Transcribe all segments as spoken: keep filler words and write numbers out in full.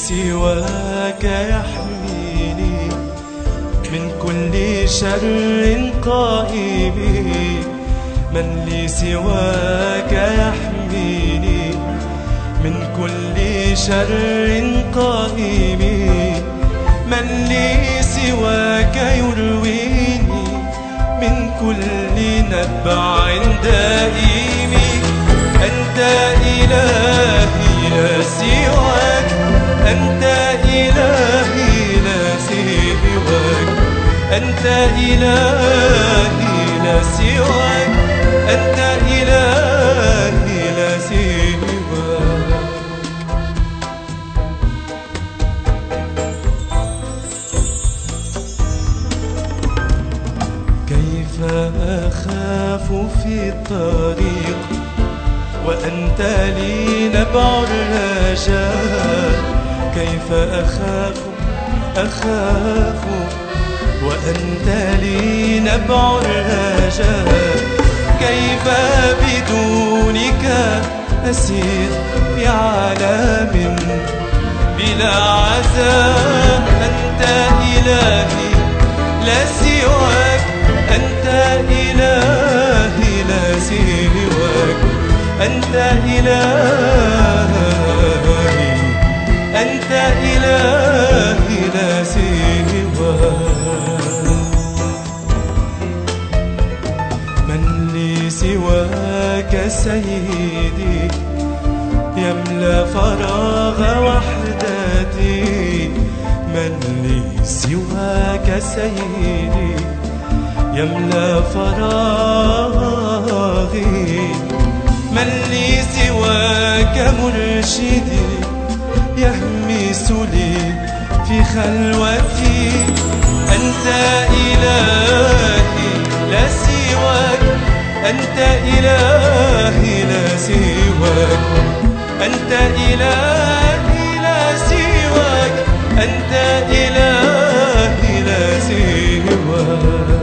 سواك يحميني من كل شر قائم. من لي سواك يحميني من كل شر قائم. من لي سواك يرويني من كل نبع دائم. أنت إلهي لا سواك، أنت إلهي لا سواك، أنت إلهي لا سواك، أنت إلهي لا سواك. كيف أخاف في الطريق وأنت لي نبع الرجاء. كيف أخاف أخاف وأنت لي نبع الرجاء. كيف بدونك أسير في عالم بلا عزاء. أنت إلهي لا سواك، أنت إلهي لا سواك، أنت إلهي، أنت إلهي لا سواك. من لي سواك سيدي يملأ فراغ وحدتي. من لي سواك سيدي يملأ فراغي. من لي سواك مرشدي يهمس لي في خلوتي. أنت إلهي لا سواك، أنت إلهي لا سواك، أنت إلهي لا سواك، أنت إلهي لا سواك.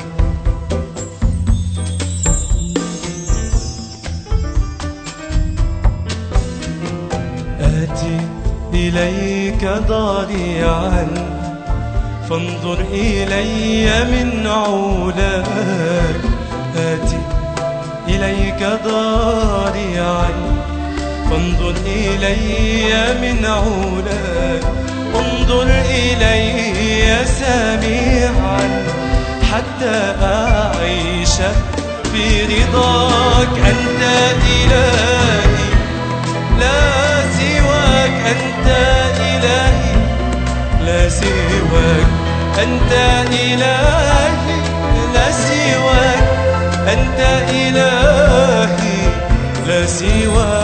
آتي إليك ضارعا فانظر إلي من علاك. آتي إليك ضارعا فانظر إلي من علاك. انظر إلي سامعا حتى أعيش في رضاك. أنت إلهي لا سواك، أنت إلهي لا سواك، أنت إلهي لا سواك، أنت إلهي لا سواك.